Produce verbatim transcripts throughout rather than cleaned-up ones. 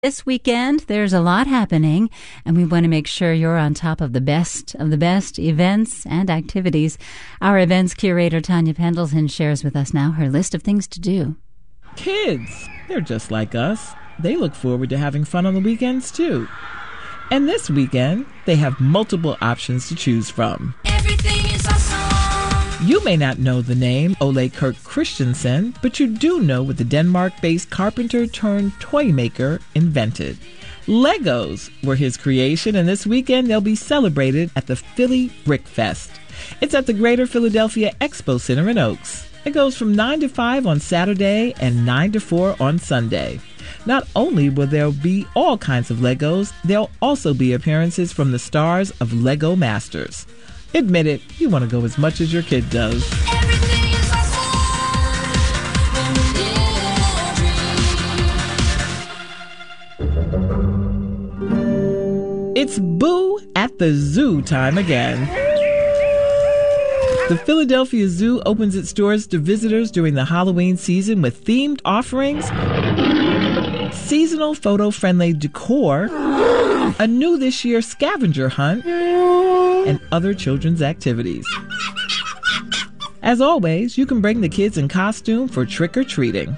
This weekend, there's a lot happening, and we want to make sure you're on top of the best of the best events and activities. Our events curator, Tanya Pendleton, shares with us now her list of things to do. Kids, they're just like us. They look forward to having fun on the weekends, too. And this weekend, they have multiple options to choose from. Everything is awesome. You may not know the name Ole Kirk Christensen, but you do know what the Denmark-based carpenter turned toy maker invented. Legos were his creation, and this weekend they'll be celebrated at the Philly Brick Fest. It's at the Greater Philadelphia Expo Center in Oaks. It goes from nine to five on Saturday and nine to four on Sunday. Not only will there be all kinds of Legos, there'll also be appearances from the stars of Lego Masters. Admit it, you want to go as much as your kid does. Everything is awesome. It's Boo at the Zoo time again. The Philadelphia Zoo opens its doors to visitors during the Halloween season with themed offerings, seasonal photo-friendly decor, a new this year scavenger hunt, and other children's activities. As always, you can bring the kids in costume for trick-or-treating.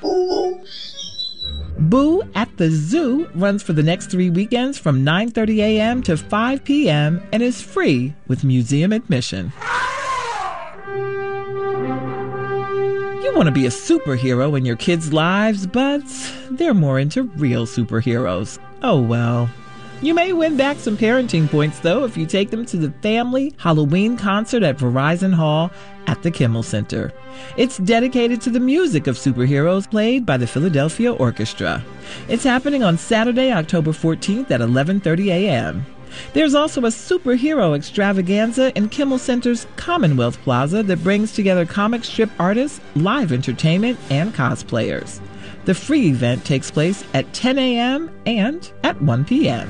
Boo at the Zoo runs for the next three weekends from nine thirty a.m. to five p.m. and is free with museum admission. You want to be a superhero in your kids' lives, but they're more into real superheroes. Oh well. You may win back some parenting points, though, if you take them to the family Halloween concert at Verizon Hall at the Kimmel Center. It's dedicated to the music of superheroes played by the Philadelphia Orchestra. It's happening on Saturday, October fourteenth at eleven thirty a.m. There's also a superhero extravaganza in Kimmel Center's Commonwealth Plaza that brings together comic strip artists, live entertainment, and cosplayers. The free event takes place at ten a.m. and at one p.m.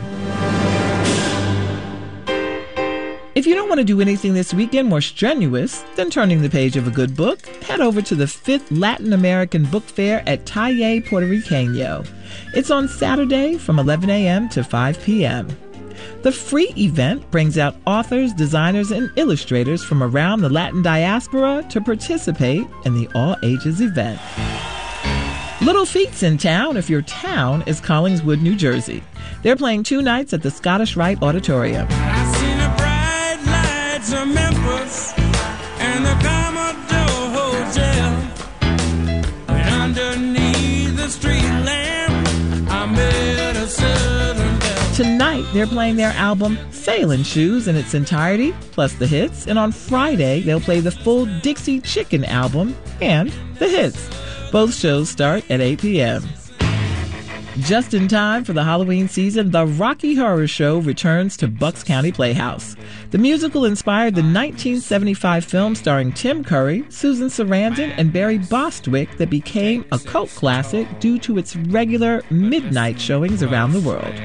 If you don't want to do anything this weekend more strenuous than turning the page of a good book, head over to the fifth Latin American Book Fair at Taller Puertorriqueño. It's on Saturday from eleven a.m. to five p.m. The free event brings out authors, designers, and illustrators from around the Latin diaspora to participate in the all-ages event. Little Feat's in town if your town is Collingswood, New Jersey. They're playing two nights at the Scottish Rite Auditorium. I seen the bright lights of Memphis and the Commodore Hotel. And underneath the street lamp, I met a southern belle. Tonight, they're playing their album Sailin' Shoes in its entirety, plus the hits. And on Friday, they'll play the full Dixie Chicken album and the hits. Both shows start at eight p.m. Just in time for the Halloween season, the Rocky Horror Show returns to Bucks County Playhouse. The musical inspired the nineteen seventy-five film starring Tim Curry, Susan Sarandon, and Barry Bostwick that became a cult classic due to its regular midnight showings around the world.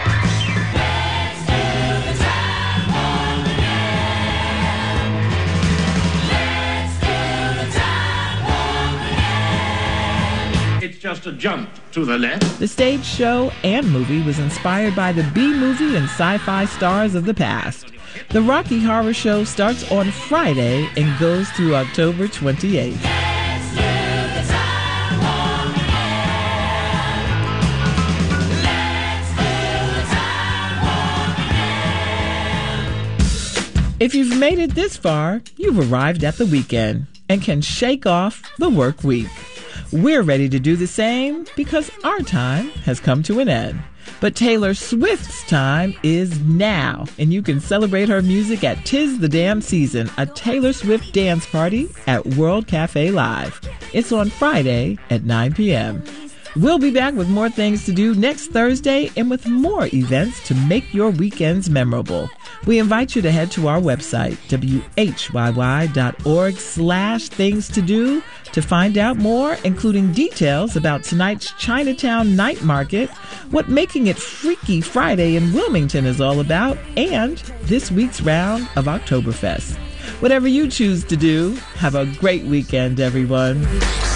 Just a jump to the left. The stage show and movie was inspired by the B-movie and sci-fi stars of the past. The Rocky Horror Show starts on Friday and goes through October twenty-eighth. If you've made it this far, you've arrived at the weekend and can shake off the work week. We're ready to do the same because our time has come to an end. But Taylor Swift's time is now, and you can celebrate her music at Tis the Damn Season, a Taylor Swift dance party at World Cafe Live. It's on Friday at nine p.m. We'll be back with more things to do next Thursday and with more events to make your weekends memorable. We invite you to head to our website, W H Y Y dot org slash things to do, to find out more, including details about tonight's Chinatown Night Market, what Making It Freaky Friday in Wilmington is all about, and this week's round of Oktoberfest. Whatever you choose to do, have a great weekend, everyone.